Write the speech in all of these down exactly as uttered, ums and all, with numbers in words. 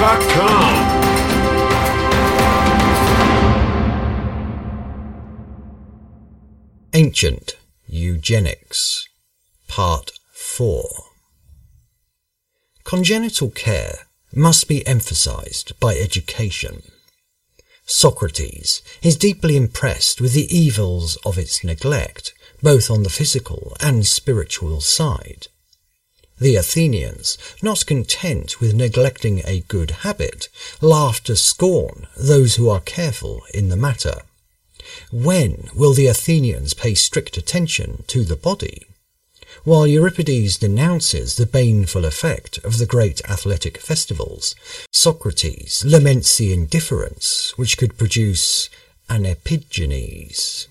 dot com. Ancient Eugenics, Part four. Congenital care must be emphasized by education. Socrates is deeply impressed with the evils of its neglect, both on the physical and spiritual side. The Athenians, not content with neglecting a good habit, laugh to scorn those who are careful in the matter. When will the Athenians pay strict attention to the body? While Euripides denounces the baneful effect of the great athletic festivals, Socrates laments the indifference which could produce an epigenes.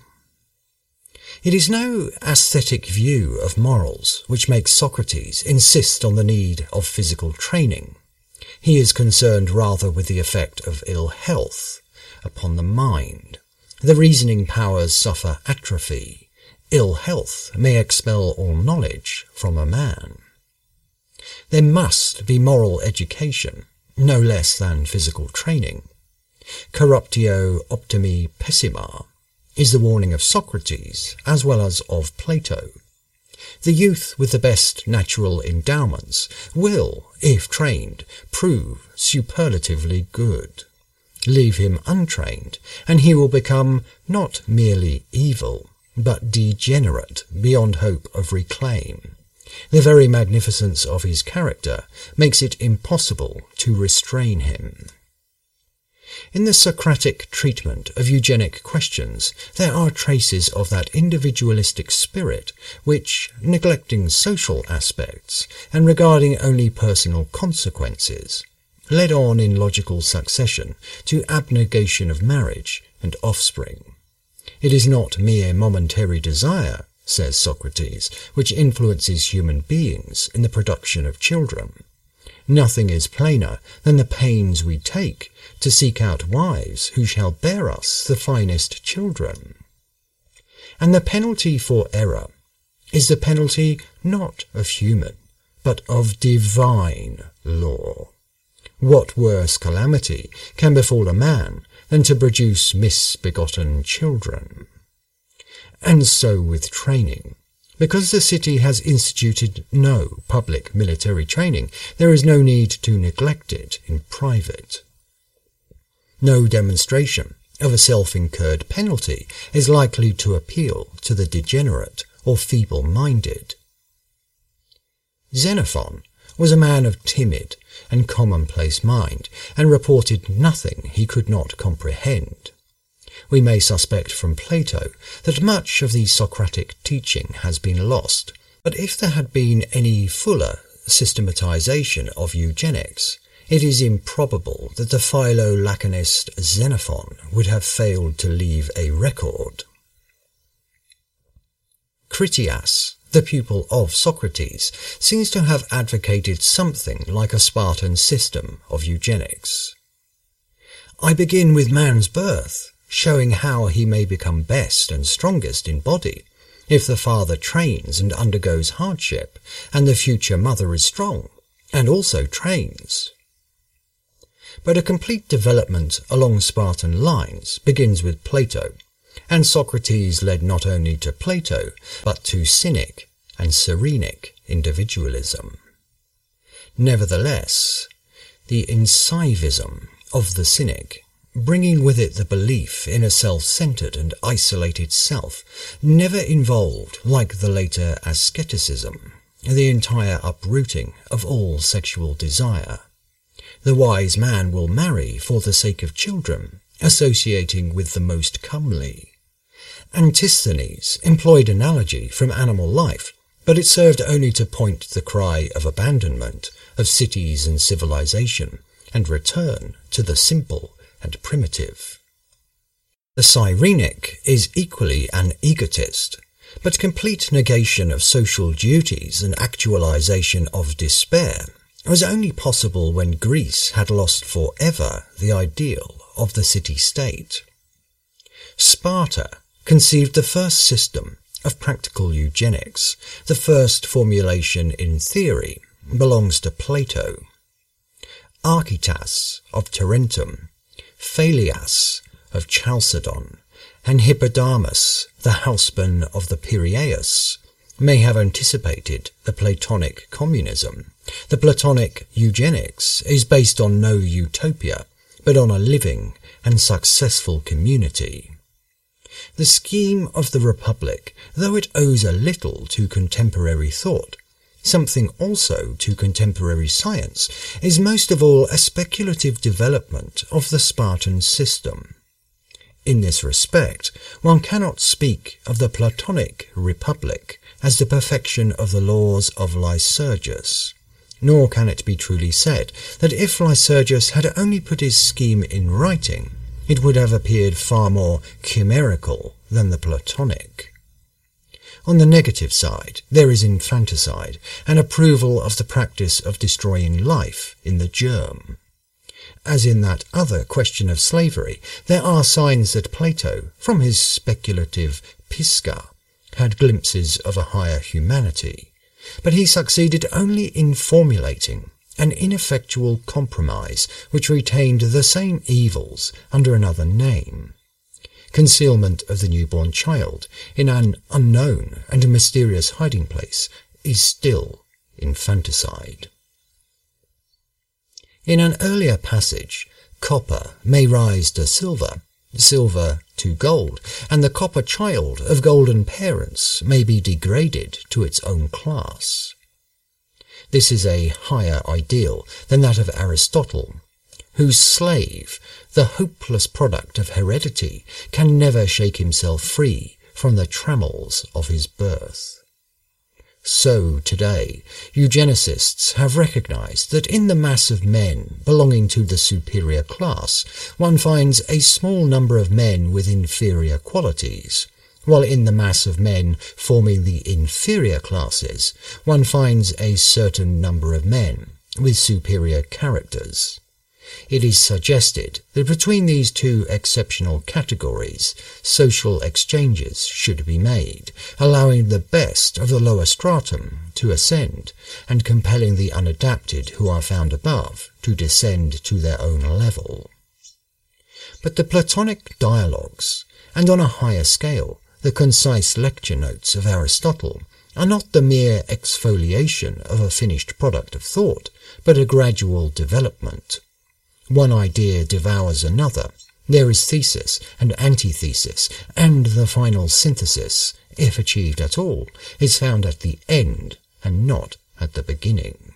It is no aesthetic view of morals which makes Socrates insist on the need of physical training. He is concerned rather with the effect of ill health upon the mind. The reasoning powers suffer atrophy. Ill health may expel all knowledge from a man. There must be moral education, no less than physical training. Corruptio optimi pessima is the warning of Socrates as well as of Plato. The youth with the best natural endowments will, if trained, prove superlatively good. Leave him untrained, and he will become not merely evil, but degenerate beyond hope of reclaim. The very magnificence of his character makes it impossible to restrain him. In the Socratic treatment of eugenic questions, there are traces of that individualistic spirit which, neglecting social aspects and regarding only personal consequences, led on in logical succession to abnegation of marriage and offspring. It is not mere momentary desire, says Socrates, which influences human beings in the production of children. Nothing is plainer than the pains we take to seek out wives who shall bear us the finest children. And the penalty for error is the penalty not of human, but of divine law. What worse calamity can befall a man than to produce misbegotten children? And so with training. Because the city has instituted no public military training, there is no need to neglect it in private. No demonstration of a self-incurred penalty is likely to appeal to the degenerate or feeble-minded. Xenophon was a man of timid and commonplace mind, and reported nothing he could not comprehend. We may suspect from Plato that much of the Socratic teaching has been lost, but if there had been any fuller systematization of eugenics, it is improbable that the Philo-Laconist Xenophon would have failed to leave a record. Critias, the pupil of Socrates, seems to have advocated something like a Spartan system of eugenics. I begin with man's birth, showing how he may become best and strongest in body, if the father trains and undergoes hardship, and the future mother is strong, and also trains. But a complete development along Spartan lines begins with Plato, and Socrates led not only to Plato, but to Cynic and Cyrenaic individualism. Nevertheless, the incivism of the Cynic, bringing with it the belief in a self-centered and isolated self, never involved, like the later asceticism, the entire uprooting of all sexual desire. The wise man will marry for the sake of children, associating with the most comely. Antisthenes employed analogy from animal life, but it served only to point the cry of abandonment of cities and civilization, and return to the simple and primitive. The Cyrenaic is equally an egotist, but complete negation of social duties and actualization of despair was only possible when Greece had lost forever the ideal of the city-state. Sparta conceived the first system of practical eugenics. The first formulation in theory belongs to Plato. Archytas of Tarentum, Phallias of Chalcedon, and Hippodamus, the houseman of the Piraeus, may have anticipated the Platonic communism. The Platonic eugenics is based on no utopia, but on a living and successful community. The scheme of the Republic, though it owes a little to contemporary thought, something also to contemporary science, is most of all a speculative development of the Spartan system. In this respect, one cannot speak of the Platonic Republic as the perfection of the laws of Lycurgus, nor can it be truly said that if Lycurgus had only put his scheme in writing, it would have appeared far more chimerical than the Platonic. On the negative side, there is infanticide, and approval of the practice of destroying life in the germ. As in that other question of slavery, there are signs that Plato, from his speculative Pisca, had glimpses of a higher humanity, but he succeeded only in formulating an ineffectual compromise which retained the same evils under another name. Concealment of the newborn child in an unknown and mysterious hiding place is still infanticide. In an earlier passage, copper may rise to silver, silver to gold, and the copper child of golden parents may be degraded to its own class. This is a higher ideal than that of Aristotle, whose slave, the hopeless product of heredity, can never shake himself free from the trammels of his birth. So today, eugenicists have recognized that in the mass of men belonging to the superior class, one finds a small number of men with inferior qualities, while in the mass of men forming the inferior classes, one finds a certain number of men with superior characters. It is suggested that between these two exceptional categories, social exchanges should be made, allowing the best of the lower stratum to ascend, and compelling the unadapted who are found above to descend to their own level. But the Platonic dialogues, and on a higher scale, the concise lecture notes of Aristotle, are not the mere exfoliation of a finished product of thought, but a gradual development. One idea devours another. There is thesis and antithesis, and the final synthesis, if achieved at all, is found at the end and not at the beginning.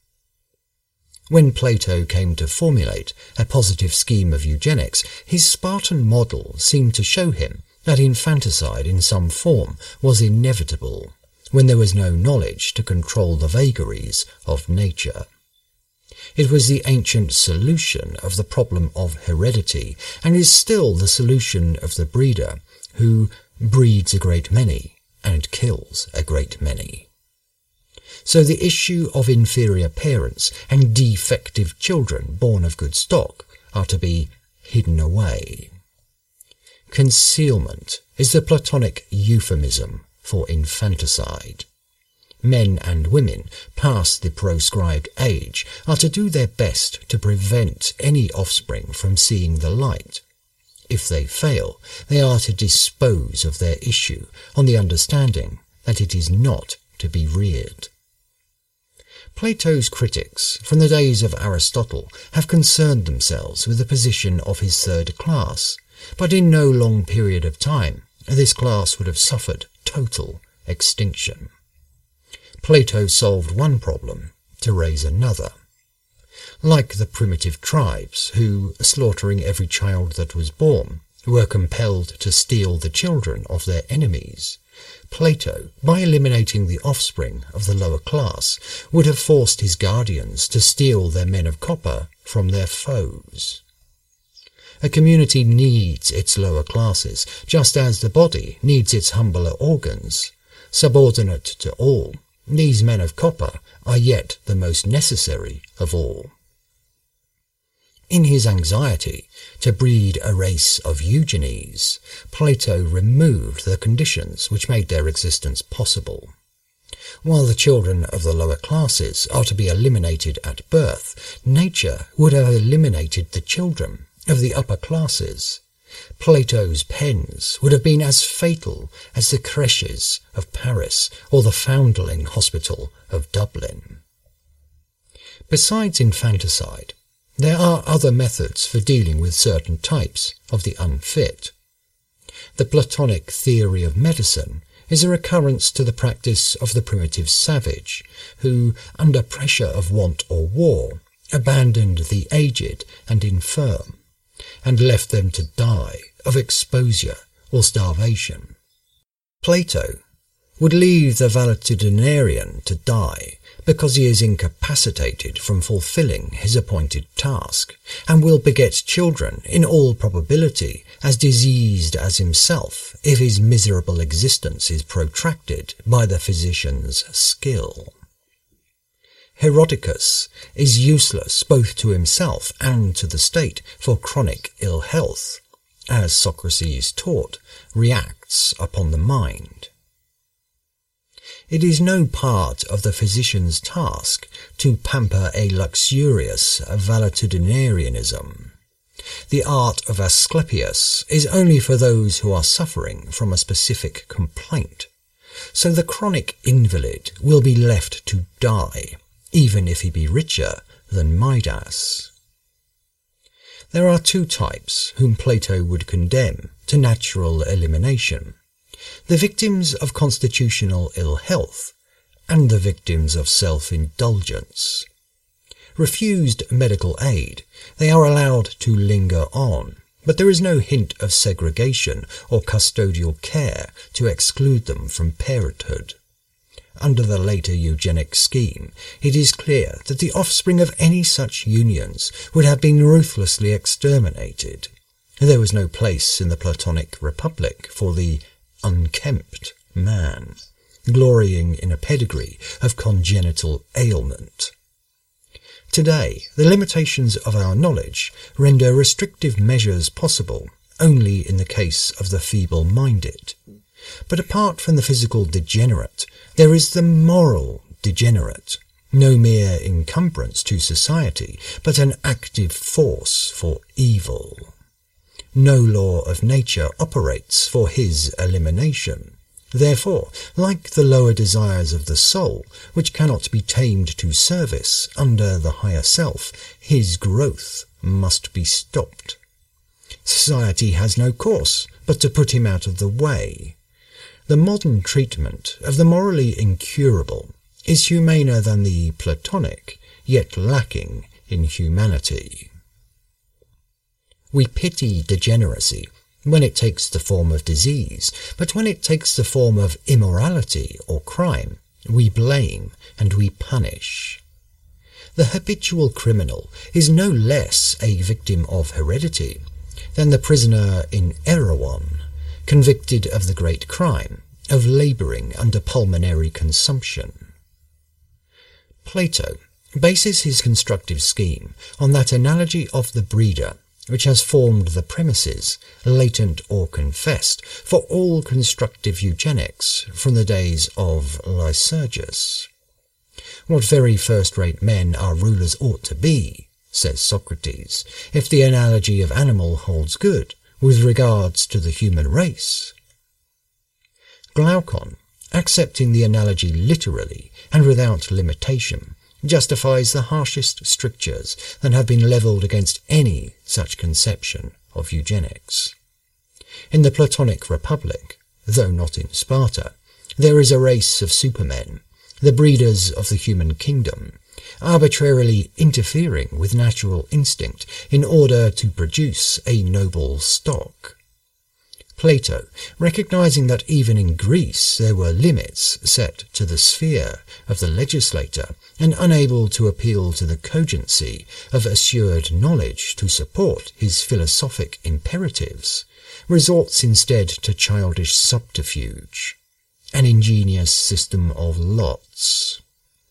When Plato came to formulate a positive scheme of eugenics, his Spartan model seemed to show him that infanticide in some form was inevitable, when there was no knowledge to control the vagaries of nature. It was the ancient solution of the problem of heredity, and is still the solution of the breeder, who breeds a great many and kills a great many. So the issue of inferior parents and defective children born of good stock are to be hidden away. Concealment is the Platonic euphemism for infanticide. Men and women past the proscribed age are to do their best to prevent any offspring from seeing the light. If they fail, they are to dispose of their issue on the understanding that it is not to be reared. Plato's critics from the days of Aristotle have concerned themselves with the position of his third class, but in no long period of time this class would have suffered total extinction. Plato solved one problem to raise another. Like the primitive tribes who, slaughtering every child that was born, were compelled to steal the children of their enemies, Plato, by eliminating the offspring of the lower class, would have forced his guardians to steal their men of copper from their foes. A community needs its lower classes, just as the body needs its humbler organs. Subordinate to all, these men of copper are yet the most necessary of all. In his anxiety to breed a race of eugenes, Plato removed the conditions which made their existence possible. While the children of the lower classes are to be eliminated at birth, nature would have eliminated the children of the upper classes. Plato's pens would have been as fatal as the creches of Paris or the Foundling Hospital of Dublin. Besides infanticide, there are other methods for dealing with certain types of the unfit. The Platonic theory of medicine is a recurrence to the practice of the primitive savage, who, under pressure of want or war, abandoned the aged and infirm, and left them to die of exposure or starvation. Plato would leave the valetudinarian to die because he is incapacitated from fulfilling his appointed task, and will beget children, in all probability, as diseased as himself, if his miserable existence is protracted by the physician's skill. Herodicus is useless both to himself and to the state for chronic ill health, as Socrates taught, reacts upon the mind. It is no part of the physician's task to pamper a luxurious valetudinarianism. The art of Asclepius is only for those who are suffering from a specific complaint, so the chronic invalid will be left to die, even if he be richer than Midas. There are two types whom Plato would condemn to natural elimination: the victims of constitutional ill health and the victims of self-indulgence. Refused medical aid, they are allowed to linger on, but there is no hint of segregation or custodial care to exclude them from parenthood. Under the later eugenic scheme, it is clear that the offspring of any such unions would have been ruthlessly exterminated. There was no place in the Platonic Republic for the unkempt man, glorying in a pedigree of congenital ailment. Today, the limitations of our knowledge render restrictive measures possible only in the case of the feeble-minded. But apart from the physical degenerate, there is the moral degenerate, no mere encumbrance to society, but an active force for evil. No law of nature operates for his elimination. Therefore, like the lower desires of the soul, which cannot be tamed to service under the higher self, his growth must be stopped. Society has no course but to put him out of the way. The modern treatment of the morally incurable is humaner than the Platonic, yet lacking in humanity. We pity degeneracy when it takes the form of disease, but when it takes the form of immorality or crime, we blame and we punish. The habitual criminal is no less a victim of heredity than the prisoner in Erewhon, convicted of the great crime of labouring under pulmonary consumption. Plato bases his constructive scheme on that analogy of the breeder which has formed the premises, latent or confessed, for all constructive eugenics from the days of Lycurgus. What very first-rate men our rulers ought to be, says Socrates, if the analogy of animal holds good with regards to the human race. Glaucon, accepting the analogy literally and without limitation, justifies the harshest strictures that have been levelled against any such conception of eugenics. In the Platonic Republic, though not in Sparta, there is a race of supermen, the breeders of the human kingdom, arbitrarily interfering with natural instinct in order to produce a noble stock. Plato, recognizing that even in Greece there were limits set to the sphere of the legislator, and unable to appeal to the cogency of assured knowledge to support his philosophic imperatives, resorts instead to childish subterfuge, an ingenious system of lots.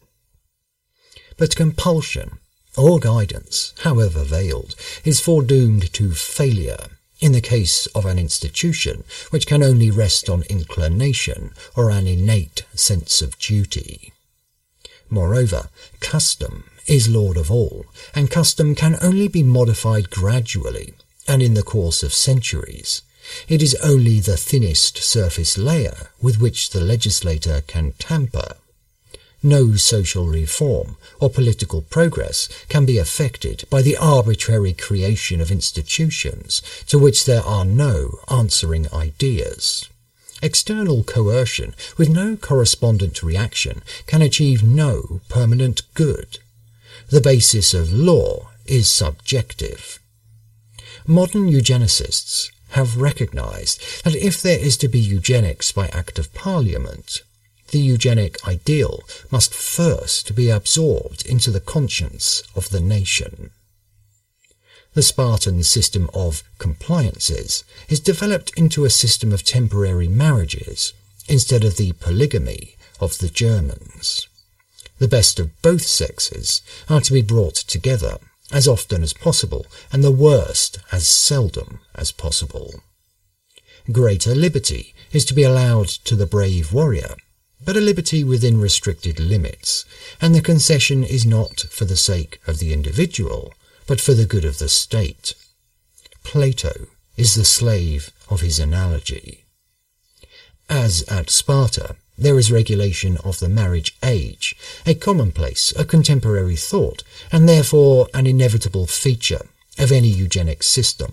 But compulsion, or guidance, however veiled, is foredoomed to failure, in the case of an institution which can only rest on inclination or an innate sense of duty. Moreover, custom is lord of all, and custom can only be modified gradually and in the course of centuries. It is only the thinnest surface layer with which the legislator can tamper. No social reform or political progress can be effected by the arbitrary creation of institutions to which there are no answering ideas. External coercion with no correspondent reaction can achieve no permanent good. The basis of law is subjective. Modern eugenicists have recognized that if there is to be eugenics by Act of Parliament, the eugenic ideal must first be absorbed into the conscience of the nation. The Spartan system of compliances is developed into a system of temporary marriages instead of the polygamy of the Germans. The best of both sexes are to be brought together as often as possible, and the worst as seldom as possible. Greater liberty is to be allowed to the brave warrior, but a liberty within restricted limits, and the concession is not for the sake of the individual, but for the good of the state. Plato is the slave of his analogy. As at Sparta, there is regulation of the marriage age, a commonplace of contemporary thought, and therefore an inevitable feature of any eugenic system.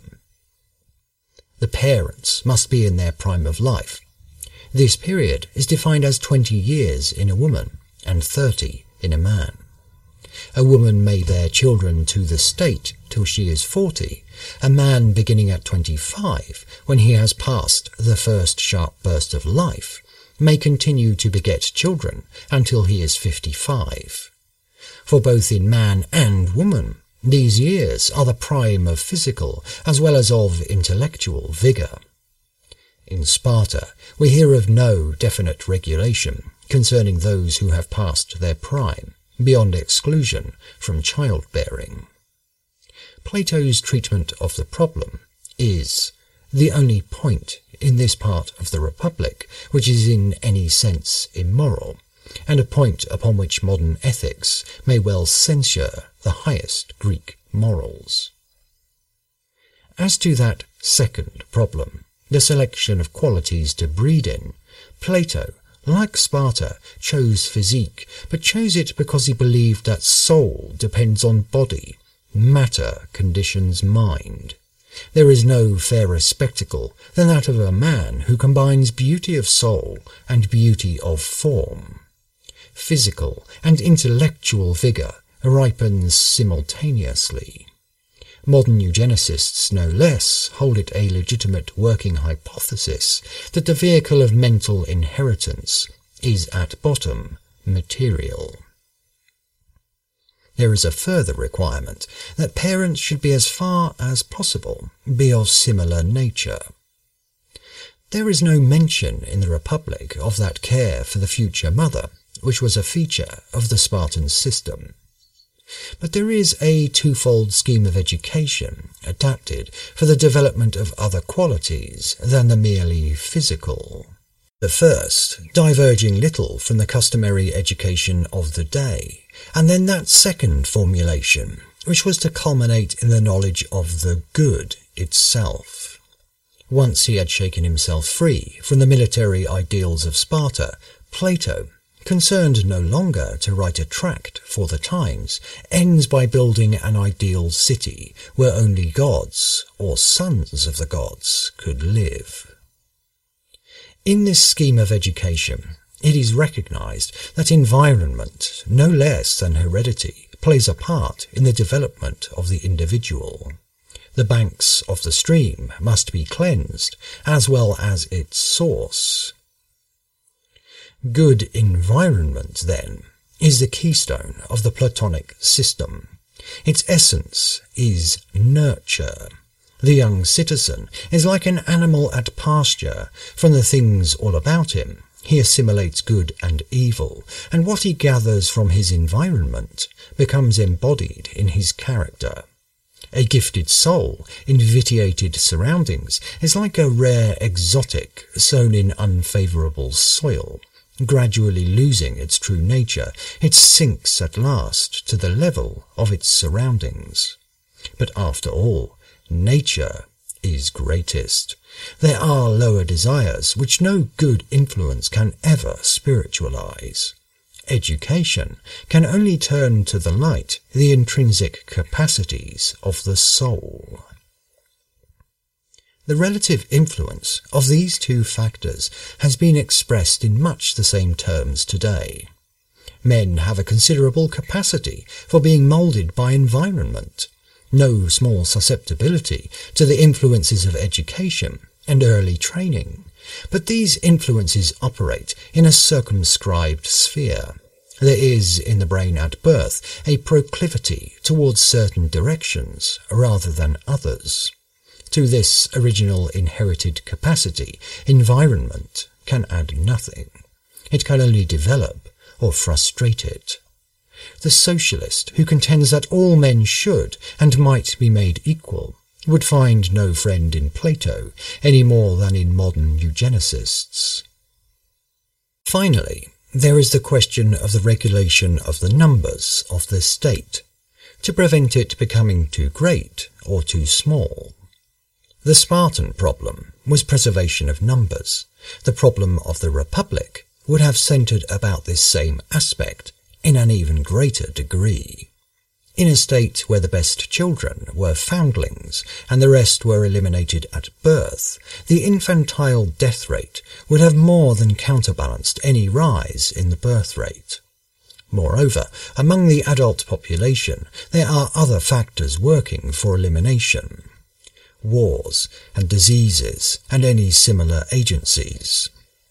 The parents must be in their prime of life. This period is defined as twenty years in a woman and thirty in a man. A woman may bear children to the state till she is forty, a man beginning at twenty-five, when he has passed the first sharp burst of life, may continue to beget children until he is fifty-five. For both in man and woman, these years are the prime of physical as well as of intellectual vigour. In Sparta, we hear of no definite regulation concerning those who have passed their prime, beyond exclusion from childbearing. Plato's treatment of the problem is the only point in this part of the Republic which is in any sense immoral, and a point upon which modern ethics may well censure the highest Greek morals. As to that second problem, the selection of qualities to breed in, Plato, like Sparta, chose physique, but chose it because he believed that soul depends on body, matter conditions mind. There is no fairer spectacle than that of a man who combines beauty of soul and beauty of form. Physical and intellectual vigour ripens simultaneously. Modern eugenicists, no less, hold it a legitimate working hypothesis that the vehicle of mental inheritance is at bottom material. There is a further requirement that parents should be as far as possible be of similar nature. There is no mention in the Republic of that care for the future mother, which was a feature of the Spartan system. But there is a twofold scheme of education adapted for the development of other qualities than the merely physical. The first diverging little from the customary education of the day, and then that second formulation, which was to culminate in the knowledge of the good itself. Once he had shaken himself free from the military ideals of Sparta, Plato, concerned no longer to write a tract for the times, ends by building an ideal city where only gods, or sons of the gods, could live. In this scheme of education, it is recognized that environment, no less than heredity, plays a part in the development of the individual. The banks of the stream must be cleansed, as well as its source. Good environment, then, is the keystone of the Platonic system. Its essence is nurture. The young citizen is like an animal at pasture. From the things all about him, he assimilates good and evil, and what he gathers from his environment becomes embodied in his character. A gifted soul in vitiated surroundings is like a rare exotic sown in unfavourable soil. Gradually losing its true nature, it sinks at last to the level of its surroundings. But after all, nature is greatest. There are lower desires which no good influence can ever spiritualize. Education can only turn to the light the intrinsic capacities of the soul. The relative influence of these two factors has been expressed in much the same terms today. Men have a considerable capacity for being moulded by environment, no small susceptibility to the influences of education and early training, but these influences operate in a circumscribed sphere. There is in the brain at birth a proclivity towards certain directions rather than others. To this original inherited capacity, environment can add nothing. It can only develop or frustrate it. The socialist who contends that all men should and might be made equal would find no friend in Plato any more than in modern eugenicists. Finally, there is the question of the regulation of the numbers of the state, to prevent it becoming too great or too small. The Spartan problem was preservation of numbers. The problem of the Republic would have centred about this same aspect in an even greater degree. In a state where the best children were foundlings and the rest were eliminated at birth, the infantile death rate would have more than counterbalanced any rise in the birth rate. Moreover, among the adult population there are other factors working for elimination: wars and diseases and any similar agencies.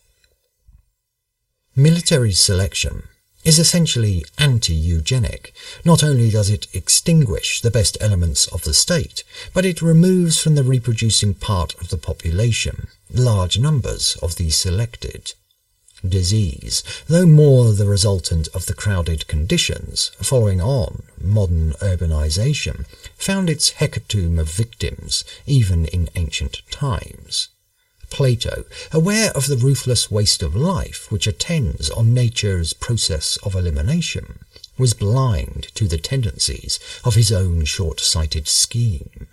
Military selection is essentially anti-eugenic. Not only does it extinguish the best elements of the state, but it removes from the reproducing part of the population large numbers of the selected. Disease, though more the resultant of the crowded conditions following on modern urbanization, found its hecatomb of victims even in ancient times. Plato, aware of the ruthless waste of life which attends on nature's process of elimination, was blind to the tendencies of his own short-sighted scheme.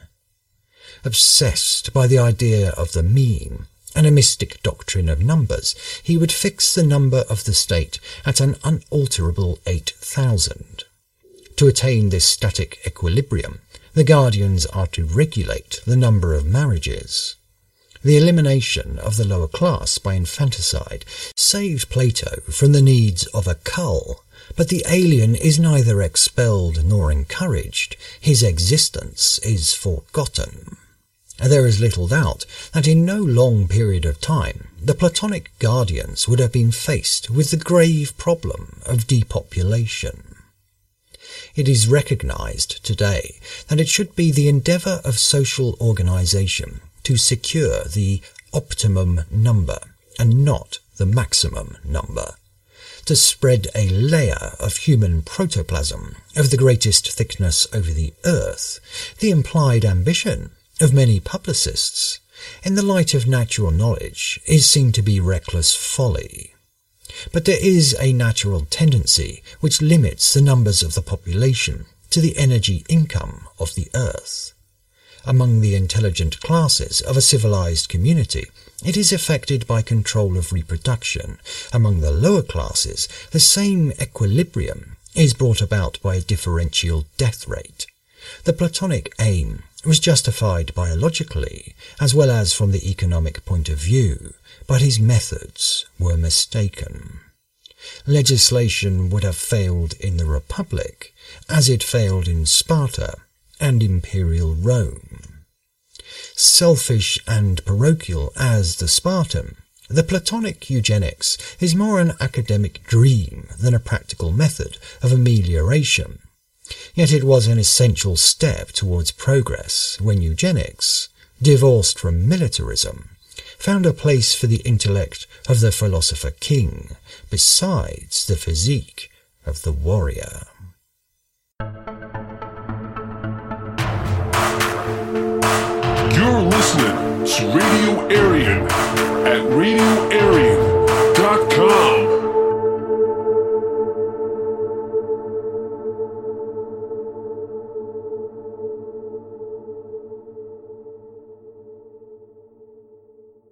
Obsessed by the idea of the mean and a mystic doctrine of numbers, he would fix the number of the state at an unalterable eight thousand. To attain this static equilibrium, the guardians are to regulate the number of marriages. The elimination of the lower class by infanticide saved Plato from the needs of a cull, but the alien is neither expelled nor encouraged. His existence is forgotten. There is little doubt that in no long period of time the Platonic guardians would have been faced with the grave problem of depopulation. It is recognized today that it should be the endeavor of social organization to secure the optimum number and not the maximum number, to spread a layer of human protoplasm of the greatest thickness over the earth, the implied ambition of many publicists, in the light of natural knowledge, is seen to be reckless folly. But there is a natural tendency which limits the numbers of the population to the energy income of the earth. Among the intelligent classes of a civilized community, it is effected by control of reproduction. Among the lower classes, the same equilibrium is brought about by a differential death rate. The Platonic aim was justified biologically as well as from the economic point of view, but his methods were mistaken. Legislation would have failed in the Republic, as it failed in Sparta and Imperial Rome. Selfish and parochial as the Spartan, the Platonic eugenics is more an academic dream than a practical method of amelioration. Yet it was an essential step towards progress when eugenics, divorced from militarism, found a place for the intellect of the philosopher-king, besides the physique of the warrior. listening to Radio Aryan at radio aryan dot com.